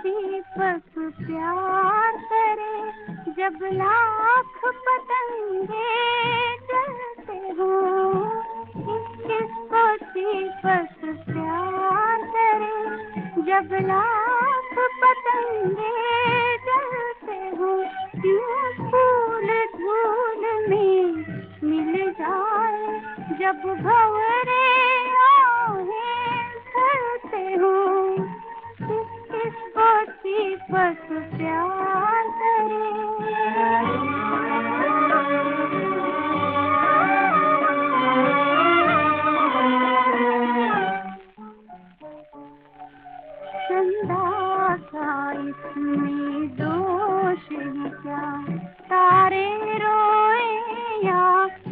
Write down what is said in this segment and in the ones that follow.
दीपक प्यार करे, जब लाख पतंगे जलते हों। किसको दीपक प्यार करे, जब लाख पतंगे जलते हों। यूं फूल धूल में मिल जाए, जब भंवरे आहें भरते हों। किसको दीपक प्यार करे। चंदा का इसमें दोष है क्या, तारे रोए या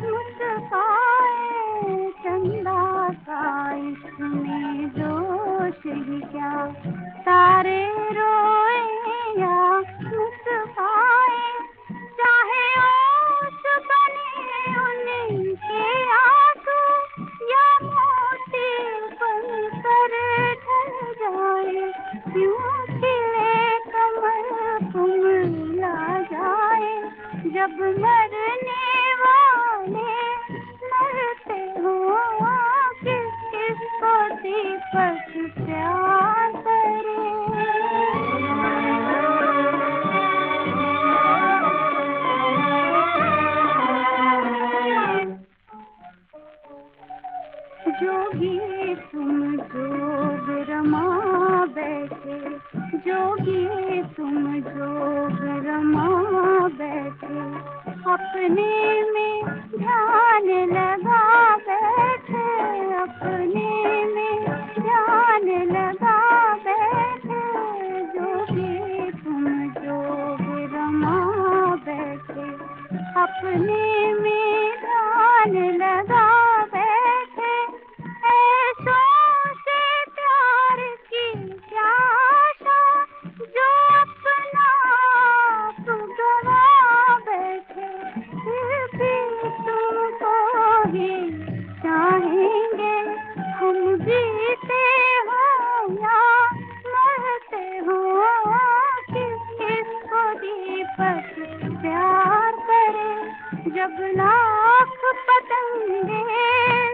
मुस्काए। चंदा का इसमें दोष है क्या, तारे रोए या मुस्काए। चाहे ओस बने उनके आंसू, या मोती बनकर ढल जाए। यूं खिले कमल कुम्हला जाए, जब मरने वाले मरते हों। किसको दीपक प्यार करे। जोगी तुम जोग रमा बैठे, जोगी तुम जोग रमा बैठे। अपने में ध्यान लगा बैठे, अपने में ध्यान लगा बैठे। जोगी तुम जोग रमा बैठे, अपने में ध्यान लगा बैठे। ऐसों से प्यार की क्या आशा, जो अपना आप गवा बैठे। फिर भी तुमको ही चाहेंगे हम, जीते हो या मरते हो। किसको दीपक प्यार करे, जब लाख पतंगे